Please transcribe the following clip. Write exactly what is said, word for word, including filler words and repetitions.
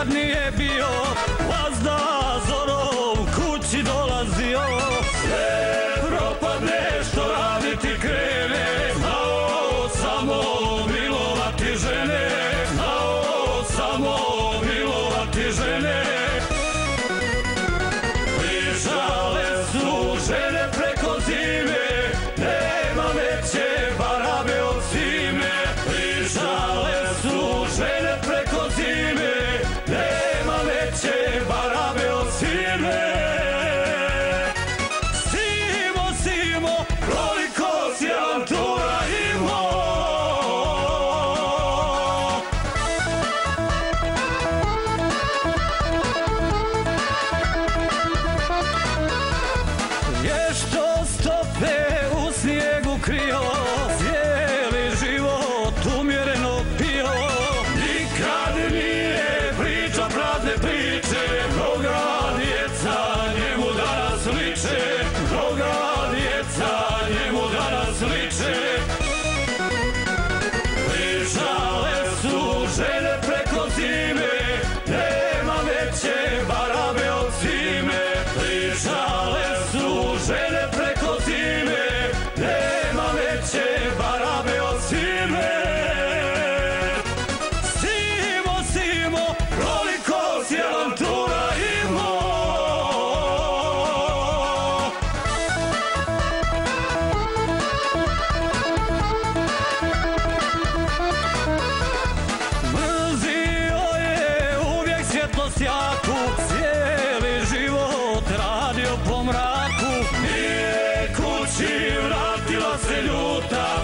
nikad nije bio, vazda zorom kući dolazio. Sve propadne što raditi krene, znao samo milovati žene, znao samo milovati žene. Prižale su žene preko zime, nema veće barabe od zime. Prižale su žene preko zime, nema veće barabe od zime. Simo, Simo, koliko si avantura imao. Je što stope u snijegu krio, cijeli život umjereno pio. Nikad nije priča prazne priče, mnoga djeca njemu danas liče, mnoga djeca njemu danas liče. Prižale su žene preko zime, nema veće barabe od zime. Prižale su žene preko zime, nema veće barabe od zime. Simo, Simo, koliko si avantura imao. Mrzio je uvijek svjetlosjaku, cijeli život radio po mraku. Nije kući, vratila se ljuta,